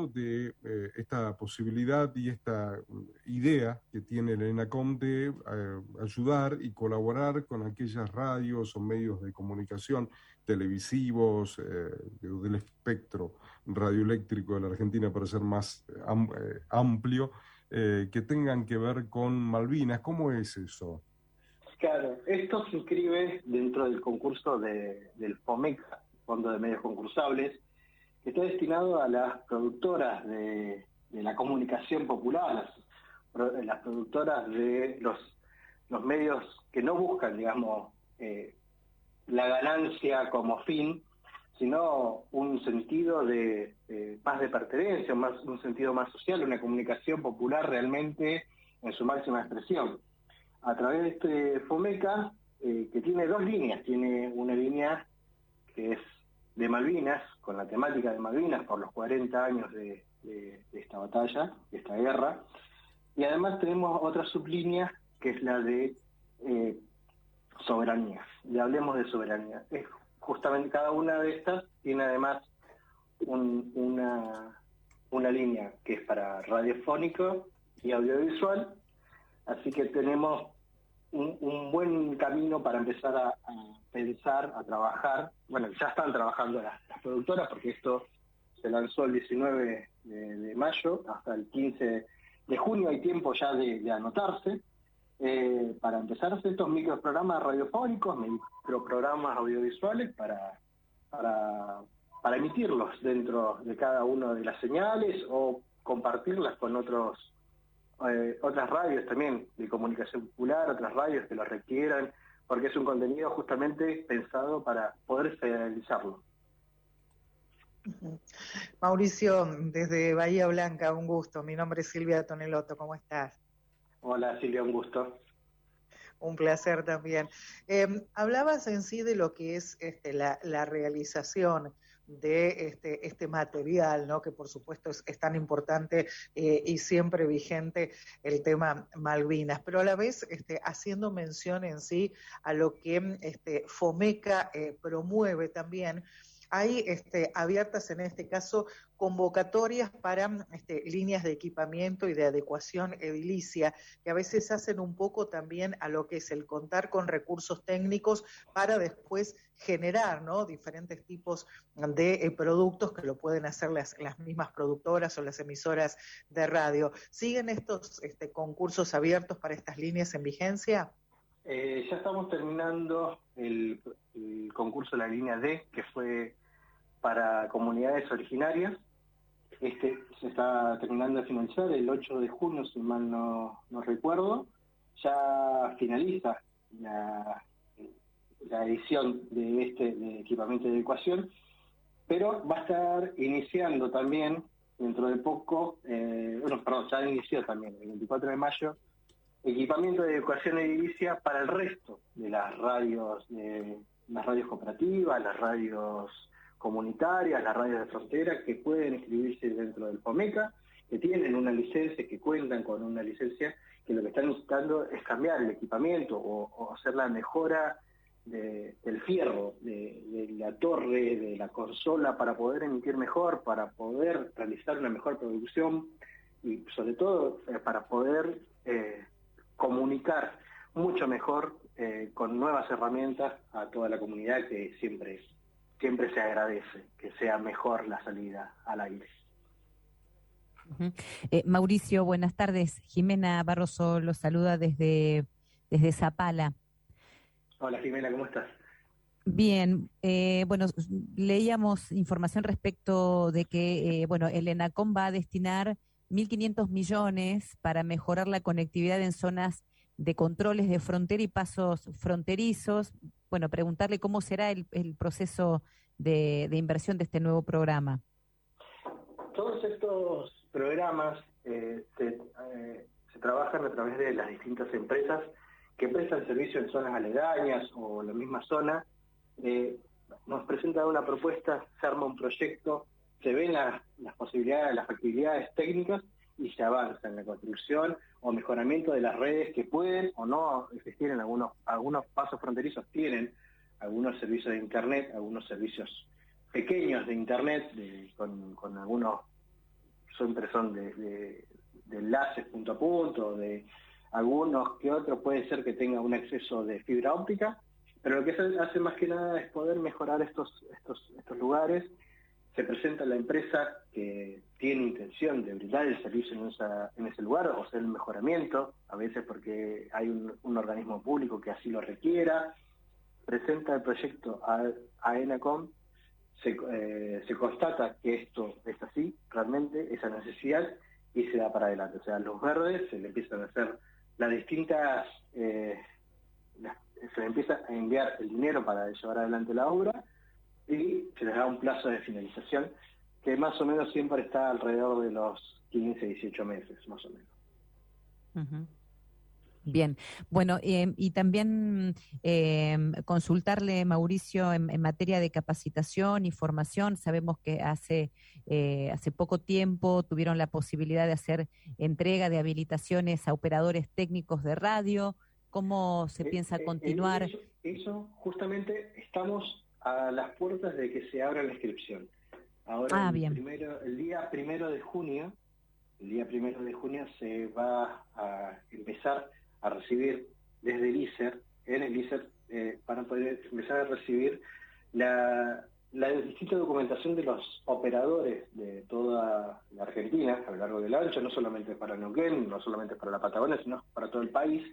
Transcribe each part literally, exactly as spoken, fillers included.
hablando de eh, esta posibilidad y esta idea que tiene el ENACOM de eh, ayudar y colaborar con aquellas radios o medios de comunicación televisivos eh, del espectro radioeléctrico de la Argentina, para ser más am, eh, amplio, eh, que tengan que ver con Malvinas. ¿Cómo es eso? Claro, esto se inscribe dentro del concurso de, del FOMECA, Fondo de Medios Concursables, que está destinado a las productoras de, de la comunicación popular, las, las productoras de los, los medios que no buscan, digamos, eh, la ganancia como fin, sino un sentido de, de más de pertenencia, más, un sentido más social, una comunicación popular realmente en su máxima expresión. A través de este FOMECA, eh, que tiene dos líneas, tiene una línea que es de Malvinas, con la temática de Malvinas por los cuarenta años de, de, de esta batalla, de esta guerra, y además tenemos otra sublínea que es la de eh, soberanía. Y hablemos de soberanía. Es justamente cada una de estas tiene además un, una, una línea que es para radiofónico y audiovisual, así que tenemos un, un buen camino para empezar a, a pensar, a trabajar. Bueno, ya están trabajando las, las productoras, porque esto se lanzó el diecinueve de, de mayo, hasta el quince de junio hay tiempo ya de, de anotarse, eh, para empezar a hacer estos microprogramas radiofónicos, microprogramas audiovisuales, para, para, para emitirlos dentro de cada una de las señales o compartirlas con otros Eh, otras radios también de comunicación popular, otras radios que lo requieran, porque es un contenido justamente pensado para poder federalizarlo. Mauricio, desde Bahía Blanca, un gusto. Mi nombre es Silvia Tonelotto, ¿cómo estás? Hola Silvia, un gusto. Un placer también. Eh, hablabas en sí de lo que es este, la, la realización de este, este material, ¿no? Que por supuesto es, es tan importante eh, y siempre vigente el tema Malvinas, pero a la vez este, haciendo mención en sí a lo que este, FOMECA eh, promueve también. Hay este, abiertas en este caso convocatorias para este, líneas de equipamiento y de adecuación edilicia, que a veces hacen un poco también a lo que es el contar con recursos técnicos para después generar, ¿no?, diferentes tipos de eh, productos que lo pueden hacer las, las mismas productoras o las emisoras de radio. ¿Siguen estos este, concursos abiertos para estas líneas en vigencia? Eh, ya estamos terminando el, el concurso de la línea D, que fue para comunidades originarias. Este se está terminando de finalizar el ocho de junio, si mal no, no recuerdo. Ya finaliza la, la edición de este de equipamiento de adecuación, pero va a estar iniciando también dentro de poco, eh, bueno, perdón, ya inició también el veinticuatro de mayo, equipamiento de adecuación edilicia para el resto de las radios, de las radios cooperativas, las radios comunitarias, las radios de frontera, que pueden inscribirse dentro del FOMECA, que tienen una licencia, que cuentan con una licencia, que lo que están necesitando es cambiar el equipamiento o, o hacer la mejora de, del fierro, de, de la torre, de la consola, para poder emitir mejor, para poder realizar una mejor producción y sobre todo eh, para poder eh, comunicar mucho mejor eh, con nuevas herramientas a toda la comunidad, que siempre siempre se agradece que sea mejor la salida al aire. Uh-huh. Eh, Mauricio, buenas tardes. Jimena Barroso los saluda desde, desde Zapala. Hola Jimena, ¿cómo estás? Bien, eh, bueno, leíamos información respecto de que, eh, bueno, el ENACOM va a destinar mil quinientos millones para mejorar la conectividad en zonas de controles de frontera y pasos fronterizos. Bueno, preguntarle cómo será el, el proceso de, de inversión de este nuevo programa. Todos estos programas eh, se, eh, se trabajan a través de las distintas empresas que prestan servicio en zonas aledañas o la misma zona. Eh, nos presentan una propuesta, se arma un proyecto, se ven la, las posibilidades, las factibilidades técnicas y se avanza en la construcción o mejoramiento de las redes que pueden o no existir en algunos, algunos pasos fronterizos, tienen algunos servicios de internet, algunos servicios pequeños de internet, de, con, con algunos siempre son de, de, de enlaces punto a punto, de algunos que otros puede ser que tenga un acceso de fibra óptica, pero lo que se hace más que nada es poder mejorar estos, estos, estos lugares. Se presenta la empresa que tiene intención de brindar el servicio en, esa, en ese lugar, o sea, el mejoramiento, a veces porque hay un, un organismo público que así lo requiera, presenta el proyecto a, a ENACOM, se, eh, se constata que esto es así, realmente, esa necesidad, y se da para adelante. O sea, a los verdes se le empiezan a hacer las distintas, eh, las, se le empieza a enviar el dinero para llevar adelante la obra, y se les da un plazo de finalización que más o menos siempre está alrededor de los quince, dieciocho meses, más o menos. Uh-huh. Bien, bueno, eh, y también eh, consultarle, Mauricio, en, en materia de capacitación y formación. Sabemos que hace, eh, hace poco tiempo tuvieron la posibilidad de hacer entrega de habilitaciones a operadores técnicos de radio. ¿Cómo se eh, piensa eh, continuar? Eso, eso, justamente, estamos a las puertas de que se abra la inscripción. Ahora, Ah, el, bien. primero, el día primero de junio, el día primero de junio se va a empezar a recibir desde el I S E R, en el I S E R, eh, para poder empezar a recibir la, la distinta documentación de los operadores de toda la Argentina, a lo largo del ancho, no solamente para Neuquén, no solamente para la Patagonia, sino para todo el país.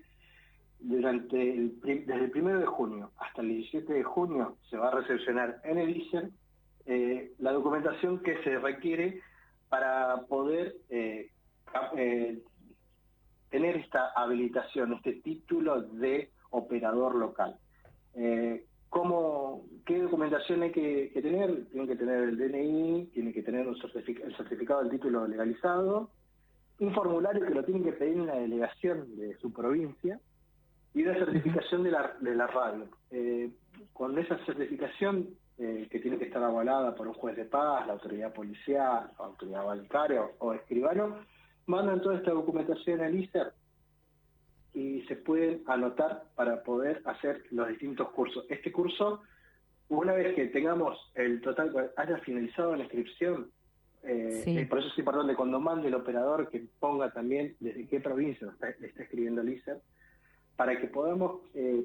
Durante el, desde el primero de junio hasta el diecisiete de junio se va a recepcionar en el I S E R eh, la documentación que se requiere para poder eh, eh, tener esta habilitación, este título de operador local. Eh, ¿cómo, ¿Qué documentación hay que, que tener? Tienen que tener el D N I, tienen que tener un certific- el certificado del título legalizado, un formulario que lo tienen que pedir en la delegación de su provincia, y una certificación de la, de la radio. Eh, con esa certificación, eh, que tiene que estar avalada por un juez de paz, la autoridad policial, la autoridad bancaria o escribano, mandan toda esta documentación al I S E R y se pueden anotar para poder hacer los distintos cursos. Este curso, una vez que tengamos el total, haya finalizado la inscripción, eh, Sí. eh, por eso es importante cuando mande el operador que ponga también desde qué provincia está, le está escribiendo el I S E R, para que podamos eh,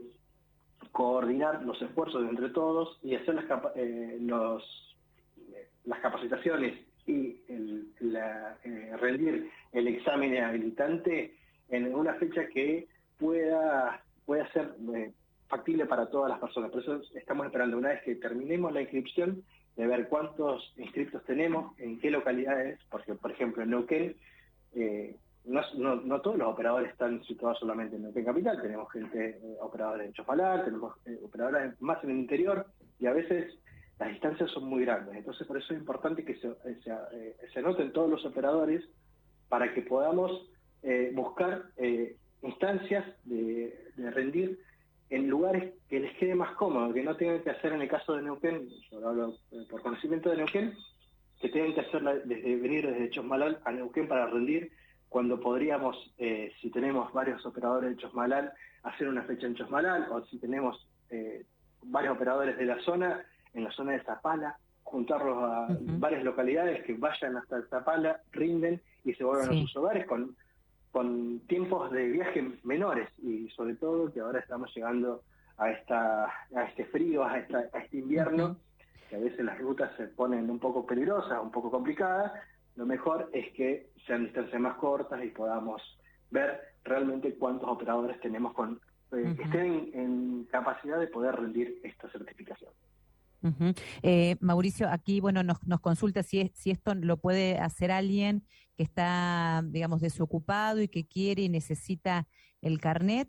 coordinar los esfuerzos entre todos y hacer las, capa eh, los, eh, las capacitaciones y el, la, eh, rendir el examen habilitante en una fecha que pueda, pueda ser eh, factible para todas las personas. Por eso estamos esperando, una vez que terminemos la inscripción, de ver cuántos inscriptos tenemos, en qué localidades, porque por ejemplo en Neuquén, eh, No, no, no todos los operadores están situados solamente en Neuquén Capital, tenemos gente, eh, operadores en Chofalar, tenemos eh, operadores más en el interior, y a veces las distancias son muy grandes. Entonces por eso es importante que se, eh, se, eh, se anoten todos los operadores para que podamos eh, buscar eh, instancias de, de rendir en lugares que les quede más cómodo, que no tengan que hacer, en el caso de Neuquén, yo hablo eh, por conocimiento de Neuquén, que tengan que hacerla desde venir desde Chosmalal a Neuquén para rendir, cuando podríamos, eh, si tenemos varios operadores de Chosmalal, hacer una fecha en Chosmalal, o si tenemos eh, varios operadores de la zona, en la zona de Zapala, juntarlos a uh-huh. varias localidades que vayan hasta Zapala, rinden y se vuelvan sí. a sus hogares con, con tiempos de viaje menores, y sobre todo que ahora estamos llegando a esta a este frío, a, esta, a este invierno, uh-huh. que a veces las rutas se ponen un poco peligrosas, un poco complicadas. Lo mejor es que sean distancias más cortas y podamos ver realmente cuántos operadores tenemos con eh, uh-huh. que estén en capacidad de poder rendir esta certificación. Uh-huh. eh, Mauricio, aquí bueno nos, nos consulta si, es, si esto lo puede hacer alguien que está, digamos, desocupado y que quiere y necesita el carnet.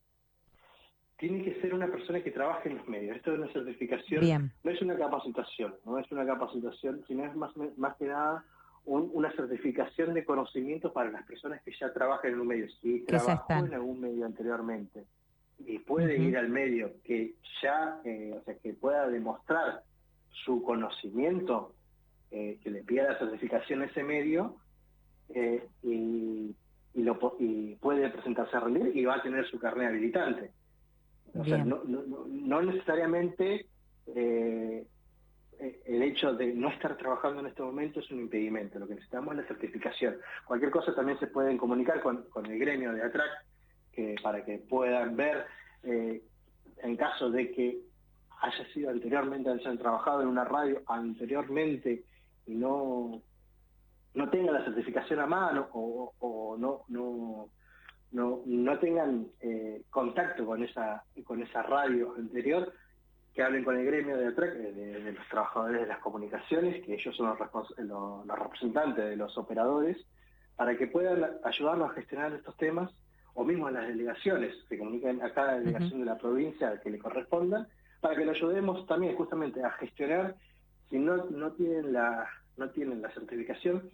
Tiene que ser una persona que trabaje en los medios. Esto es una certificación, Bien. No es una capacitación, no es una capacitación, sino es más, más que nada Un, una certificación de conocimiento para las personas que ya trabajan en un medio. Si trabajó en algún medio anteriormente y puede uh-huh. ir al medio que ya, eh, o sea, que pueda demostrar su conocimiento, eh, que le pida la certificación a ese medio, eh, y, y, lo, y puede presentarse a rendir y va a tener su carnet habilitante. O Bien. sea, no, no, no necesariamente... Eh, eh, el hecho de no estar trabajando en este momento es un impedimento. Lo que necesitamos es la certificación. Cualquier cosa también se pueden comunicar con, con el gremio de ATRAC, que, para que puedan ver, eh, en caso de que haya sido anteriormente, hayan trabajado en una radio anteriormente y no, no tengan la certificación a mano o, o no, no, no, no tengan eh, contacto con esa, con esa radio anterior, que hablen con el gremio de ATRAC, de, de los trabajadores de las comunicaciones, que ellos son los, los, los representantes de los operadores, para que puedan ayudarnos a gestionar estos temas, o mismo a las delegaciones, se comuniquen a cada delegación uh-huh. de la provincia que le corresponda, para que lo ayudemos también justamente a gestionar, si no, no tienen la no tienen la certificación,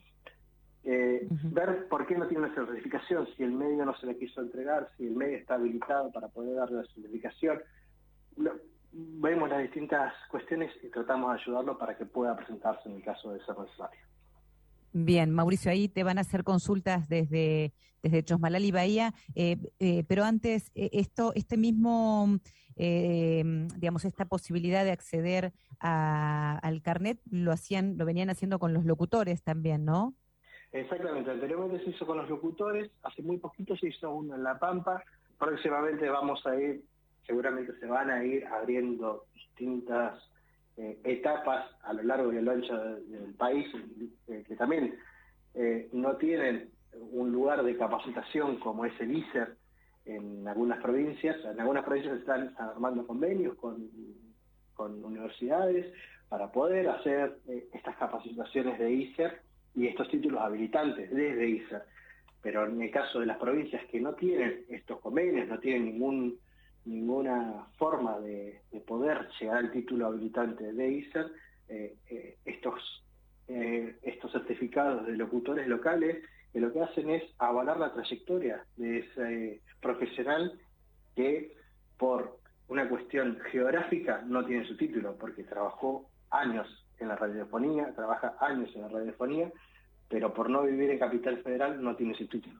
eh, uh-huh. ver por qué no tienen la certificación, si el medio no se le quiso entregar, si el medio está habilitado para poder darle la certificación. Lo, vemos las distintas cuestiones y tratamos de ayudarlo para que pueda presentarse en el caso de ser necesario. Bien, Mauricio, ahí te van a hacer consultas desde, desde Chosmalal y Bahía, eh, eh, pero antes, eh, esto, este mismo, eh, digamos, esta posibilidad de acceder a, al carnet lo hacían, lo venían haciendo con los locutores también, ¿no? Exactamente, anteriormente se hizo con los locutores, hace muy poquito se hizo uno en La Pampa, próximamente vamos a ir, seguramente se van a ir abriendo distintas Eh, etapas a lo largo y a lo ancho de, del país eh, que también eh, no tienen un lugar de capacitación como es el I S E R en algunas provincias. En algunas provincias están armando convenios con, con universidades para poder hacer eh, estas capacitaciones de I S E R y estos títulos habilitantes desde I S E R. Pero en el caso de las provincias que no tienen estos convenios, no tienen ningún ninguna forma de, de poder llegar al título habilitante de I S E R, eh, eh, estos, eh, estos certificados de locutores locales, que lo que hacen es avalar la trayectoria de ese profesional que por una cuestión geográfica no tiene su título, porque trabajó años en la radiofonía, trabaja años en la radiofonía, pero por no vivir en Capital Federal no tiene su título.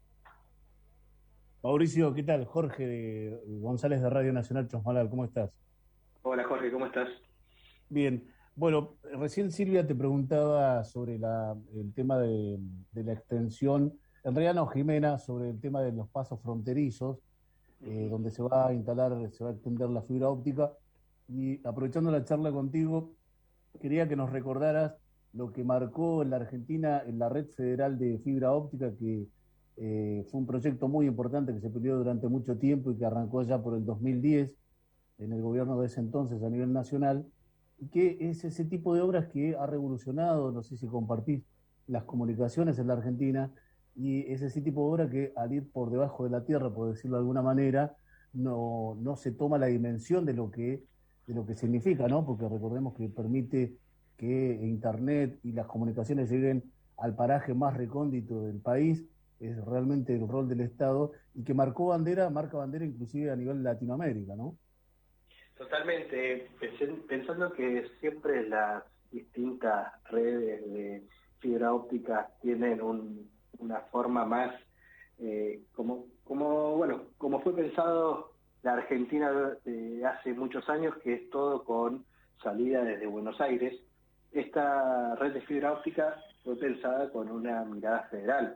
Mauricio, ¿qué tal? Jorge de González de Radio Nacional Chosmalal, ¿cómo estás? Hola Jorge, ¿cómo estás? Bien, bueno, recién Silvia te preguntaba sobre la, el tema de, de la extensión, en realidad no, Jimena, sobre el tema de los pasos fronterizos, eh, uh-huh. donde se va a instalar, se va a extender la fibra óptica, y aprovechando la charla contigo, quería que nos recordaras lo que marcó en la Argentina en la red federal de fibra óptica, que Eh, fue un proyecto muy importante que se peleó durante mucho tiempo y que arrancó ya por el dos mil diez en el gobierno de ese entonces a nivel nacional, y que es ese tipo de obras que ha revolucionado, no sé si compartís, las comunicaciones en la Argentina, y es ese tipo de obra que al ir por debajo de la tierra, por decirlo de alguna manera, no, no se toma la dimensión de lo que, de lo que significa, ¿no? Porque recordemos que permite que Internet y las comunicaciones lleguen al paraje más recóndito del país. Es realmente el rol del Estado, y que marcó bandera, marca bandera inclusive a nivel Latinoamérica, ¿no? Totalmente, pensando que siempre las distintas redes de fibra óptica tienen un, una forma más, eh, como, como, bueno, como fue pensado la Argentina de hace muchos años, que es todo con salida desde Buenos Aires. Esta red de fibra óptica fue pensada con una mirada federal.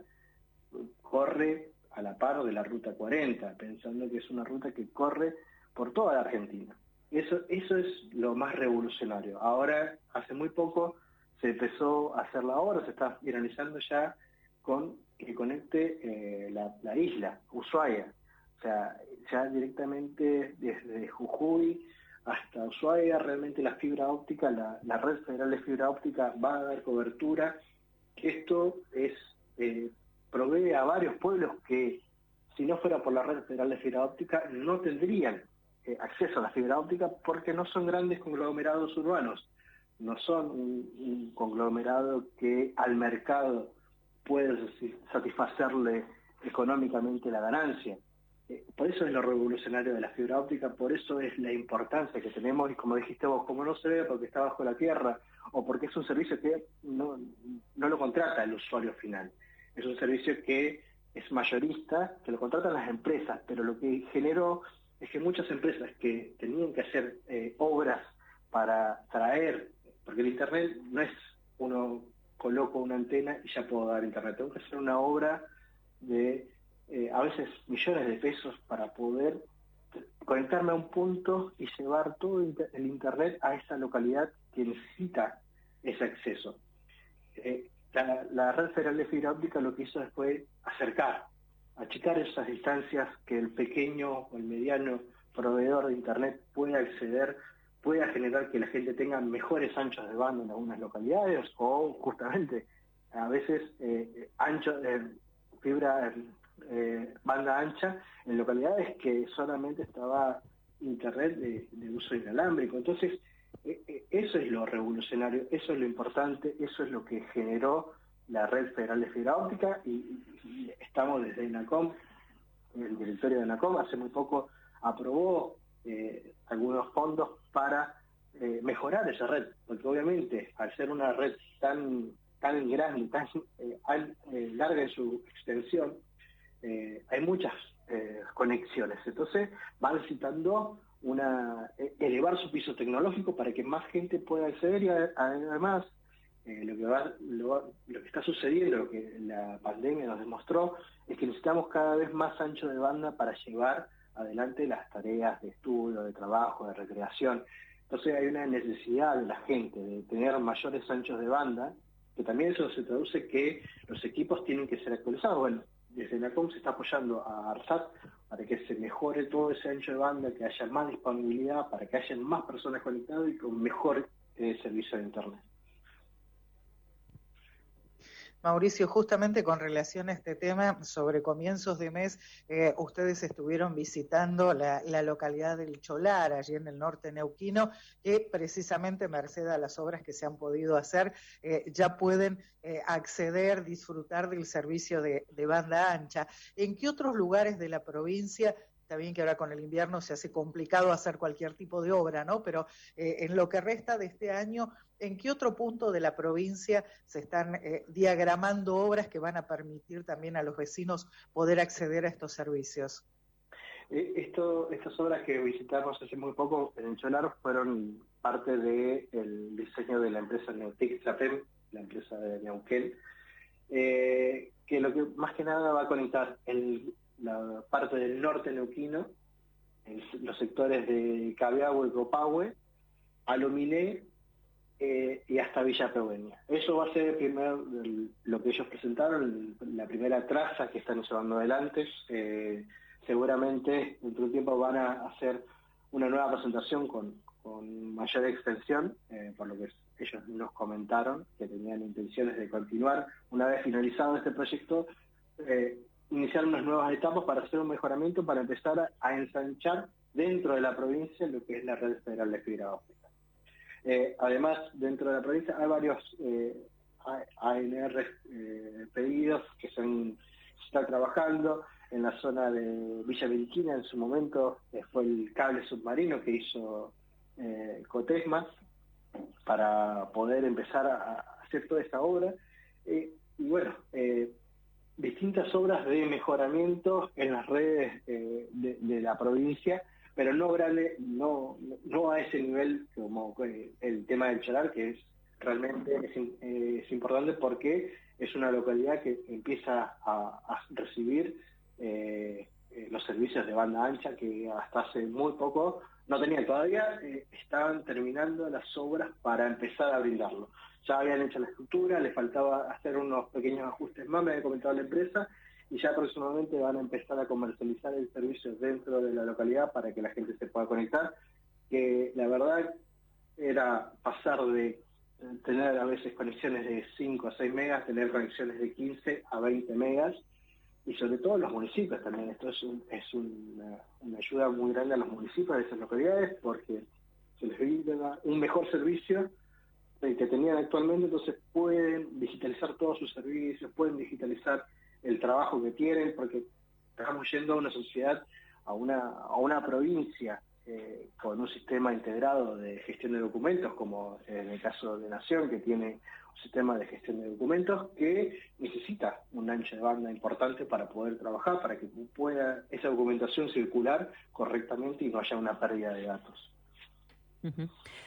Corre a la par de la Ruta cuarenta, pensando que es una ruta que corre por toda la Argentina. Eso, eso es lo más revolucionario. Ahora, hace muy poco, se empezó a hacer la obra, se está finalizando ya con que conecte eh, la, la isla, Ushuaia. O sea, ya directamente desde Jujuy hasta Ushuaia, realmente la fibra óptica, la, la red federal de fibra óptica va a dar cobertura. Esto es... Eh, provee a varios pueblos que, si no fuera por la red federal de fibra óptica, no tendrían eh, acceso a la fibra óptica, porque no son grandes conglomerados urbanos, no son un, un conglomerado que al mercado puede satisfacerle económicamente la ganancia. Eh, por eso es lo revolucionario de la fibra óptica, por eso es la importancia que tenemos, y como dijiste vos, como no se ve porque está bajo la tierra, o porque es un servicio que no, no lo contrata el usuario final. Es un servicio que es mayorista, que lo contratan las empresas, pero lo que generó es que muchas empresas que tenían que hacer eh, obras para traer porque el Internet no es uno coloco una antena y ya puedo dar Internet. Tengo que hacer una obra de eh, a veces millones de pesos para poder conectarme a un punto y llevar todo el Internet a esa localidad que necesita ese acceso. Eh, la, la red federal de fibra óptica lo que hizo fue acercar, achicar esas distancias que el pequeño o el mediano proveedor de Internet puede acceder, pueda generar que la gente tenga mejores anchos de banda en algunas localidades, o justamente a veces eh, ancho, eh, fibra eh, banda ancha en localidades que solamente estaba Internet de, de uso inalámbrico. Entonces, eh, eh, eso es lo revolucionario, eso es lo importante, eso es lo que generó la red federal de fibra óptica, y, y estamos desde ENACOM, el directorio de ENACOM hace muy poco aprobó eh, algunos fondos para eh, mejorar esa red, porque obviamente al ser una red tan tan grande, tan eh, al, eh, larga en su extensión, eh, hay muchas eh, conexiones, entonces va necesitando una eh, elevar su piso tecnológico para que más gente pueda acceder, y a, además eh, lo que va, lo, lo que está sucediendo, lo que la pandemia nos demostró, es que necesitamos cada vez más ancho de banda para llevar adelante las tareas de estudio, de trabajo, de recreación. Entonces hay una necesidad de la gente de tener mayores anchos de banda, que también eso se traduce que los equipos tienen que ser actualizados. Bueno, desde ENACOM se está apoyando a ARSAT para que se mejore todo ese ancho de banda, que haya más disponibilidad, para que haya más personas conectadas y con mejor eh, servicio de Internet. Mauricio, justamente con relación a este tema, sobre comienzos de mes, eh, ustedes estuvieron visitando la, la localidad del Cholar, allí en el norte neuquino, que precisamente merced a las obras que se han podido hacer, eh, ya pueden eh, acceder, disfrutar del servicio de, de banda ancha. ¿En qué otros lugares de la provincia? Está bien que ahora con el invierno se hace complicado hacer cualquier tipo de obra, ¿no? Pero eh, en lo que resta de este año, ¿en qué otro punto de la provincia se están eh, diagramando obras que van a permitir también a los vecinos poder acceder a estos servicios? Eh, esto, estas obras que visitamos hace muy poco en el Cholar fueron parte del diseño de la empresa Neotec Zapem, la empresa de Neuquén, eh, que lo que más que nada va a conectar el la parte del norte neuquino, en los sectores de Cabiagüe y Copahue, Alominé eh, y hasta Villa Pehueña. Eso va a ser primero el, lo que ellos presentaron, la primera traza que están llevando adelante. Eh, seguramente dentro de un tiempo van a hacer una nueva presentación con, con mayor extensión, eh, por lo que ellos nos comentaron que tenían intenciones de continuar una vez finalizado este proyecto, eh, iniciar unas nuevas etapas para hacer un mejoramiento, para empezar a, a ensanchar dentro de la provincia lo que es la red federal de fibra óptica. Eh, además, dentro de la provincia hay varios eh, A N R eh, pedidos que se, han, se está trabajando. En la zona de Villa Meriquina, en su momento, eh, fue el cable submarino que hizo eh, Cotesma para poder empezar a, a hacer toda esta obra. Eh, y bueno, eh, distintas obras de mejoramiento en las redes eh, de, de la provincia, pero no grande, no, no a ese nivel como el tema del Cholar, que es realmente es, es importante porque es una localidad que empieza a, a recibir eh, los servicios de banda ancha que hasta hace muy poco no tenían. Todavía eh, estaban terminando las obras para empezar a brindarlo. Ya habían hecho la estructura, les faltaba hacer unos pequeños ajustes más, me había comentado la empresa, y ya próximamente van a empezar a comercializar el servicio dentro de la localidad para que la gente se pueda conectar, que la verdad era pasar de tener a veces conexiones de cinco a seis megas, tener conexiones de quince a veinte megas, y sobre todo los municipios también. Esto es, un, es una, una ayuda muy grande a los municipios de esas localidades, porque se les brinda un mejor servicio del que tenían actualmente, entonces pueden digitalizar todos sus servicios, pueden digitalizar el trabajo que tienen, porque estamos yendo a una sociedad, a una, a una provincia eh, con un sistema integrado de gestión de documentos, como en el caso de Nación, que tiene un sistema de gestión de documentos que necesita un ancho de banda importante para poder trabajar, para que pueda esa documentación circular correctamente y no haya una pérdida de datos. Uh-huh.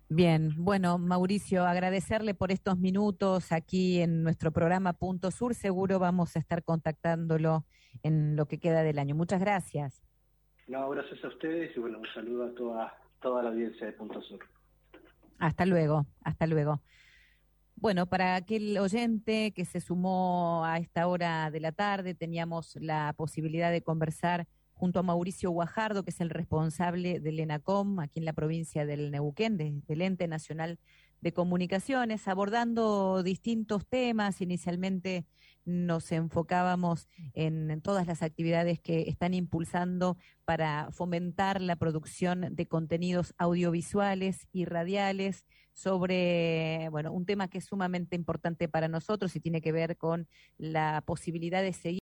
Bien, bueno, Mauricio, agradecerle por estos minutos aquí en nuestro programa Punto Sur. Seguro vamos a estar contactándolo en lo que queda del año. Muchas gracias. No, gracias a ustedes y bueno, un saludo a toda, toda la audiencia de Punto Sur. Hasta luego, hasta luego. Bueno, para aquel oyente que se sumó a esta hora de la tarde, teníamos la posibilidad de conversar junto a Mauricio Guajardo, que es el responsable del ENACOM aquí en la provincia del Neuquén, de, del Ente Nacional de Comunicaciones, abordando distintos temas. Inicialmente nos enfocábamos en, en todas las actividades que están impulsando para fomentar la producción de contenidos audiovisuales y radiales sobre, bueno, un tema que es sumamente importante para nosotros y tiene que ver con la posibilidad de seguir